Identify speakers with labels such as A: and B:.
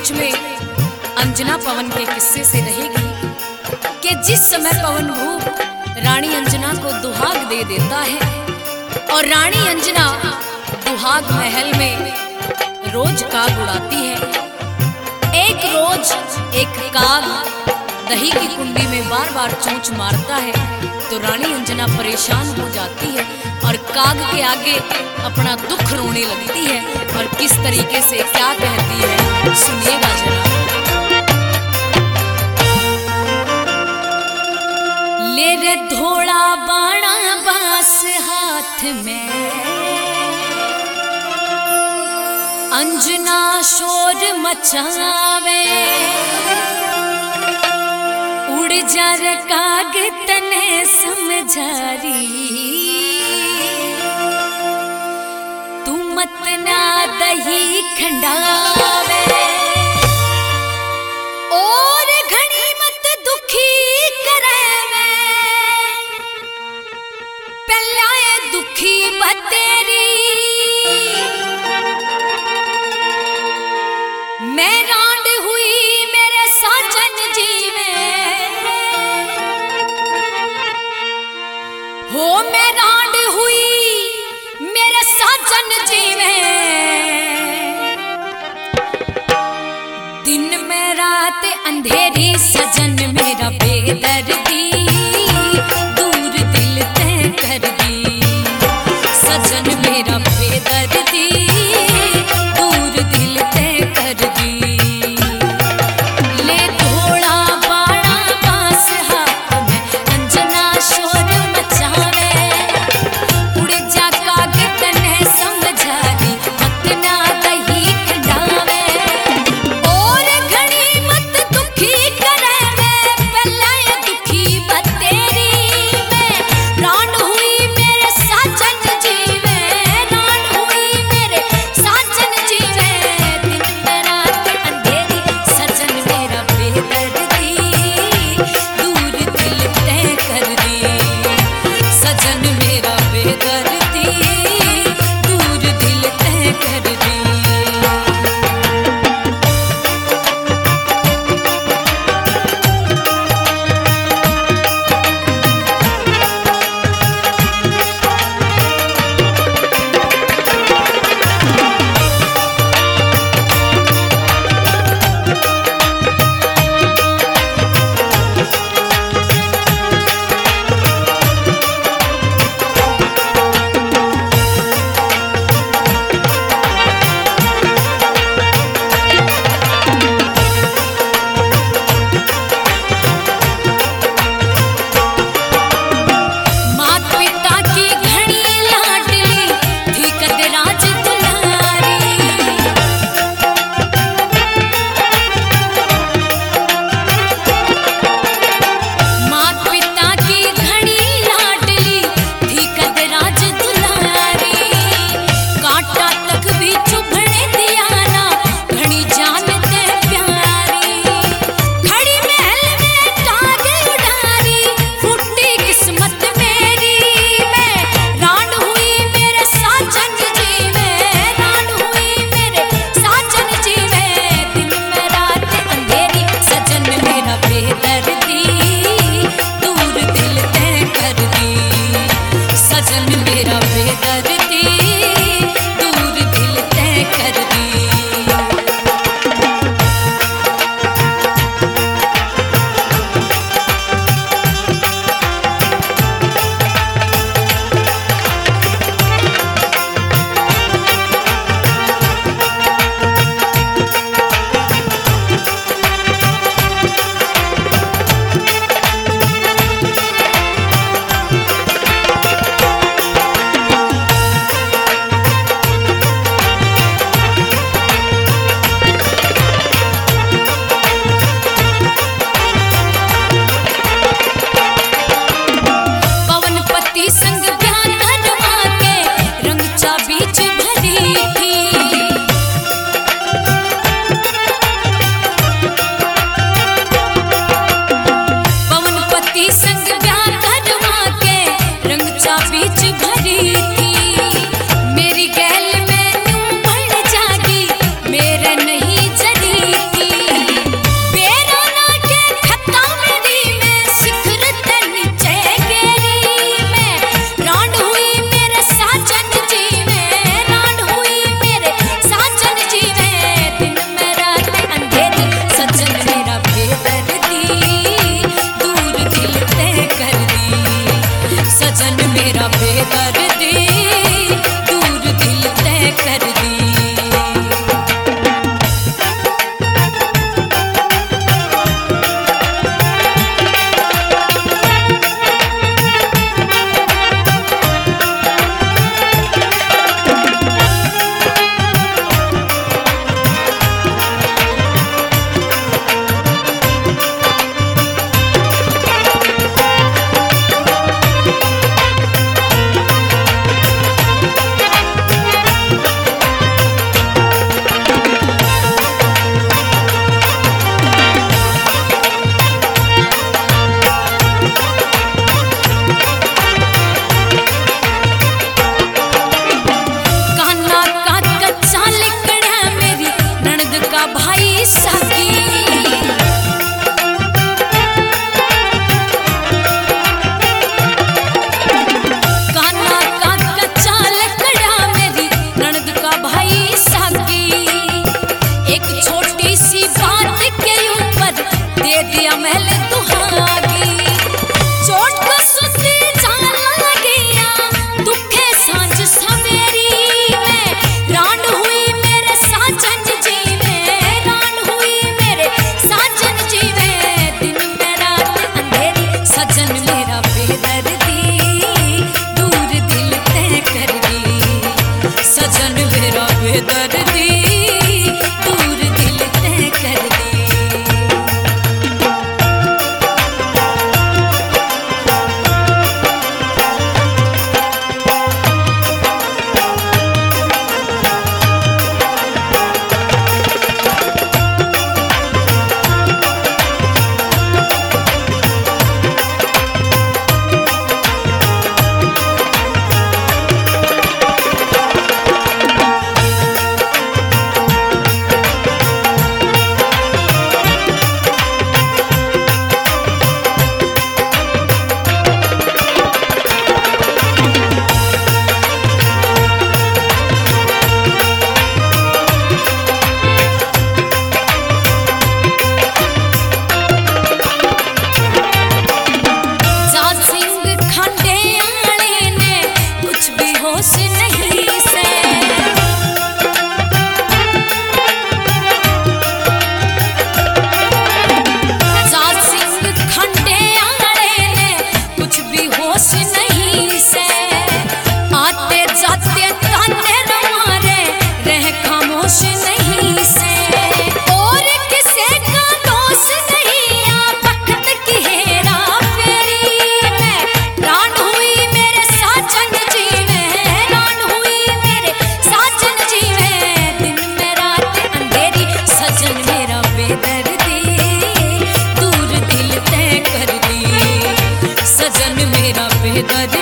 A: बीच में अंजना पवन के किस्से से रहेगी कि जिस समय पवन भूप रानी अंजना को दुहाग दे देता है और रानी अंजना दुहाग महल में रोज काग उड़ाती है। एक रोज एक काग दही की कुंडी में बार बार चोंच मारता है तो रानी अंजना परेशान हो जाती है और काग के आगे अपना दुख रोने लगती है और किस तरीके से क्या कहती है सुनिएगा जरा। ले रे धोड़ा बाणा बांस हाथ में, अंजना शोर मचावे, उड़ जा रे काग तने समझारी, तू मत ना दही खंडावे, और घनी मत दुखी करे मैं, पहलाए दुखी बतेरी, मैं रांड हुई मेरे साजन जी में, हो मैं रांड हुई मेरे साजन जी में, दिन में रात अंधेरी सजन मेरा बेदर्दी, दूर दिल तय कर दी, सजन मेरा बेदर्दी, दूर दिल तय कर दी। ले थोड़ा बाड़ा बांस हाथ में, अंजना शोर मचावे, उड़ जा काग तने समझारी, मत ना दही खंडावे, और घड़ी मत दुखी करे मैं, पहले दुखी गर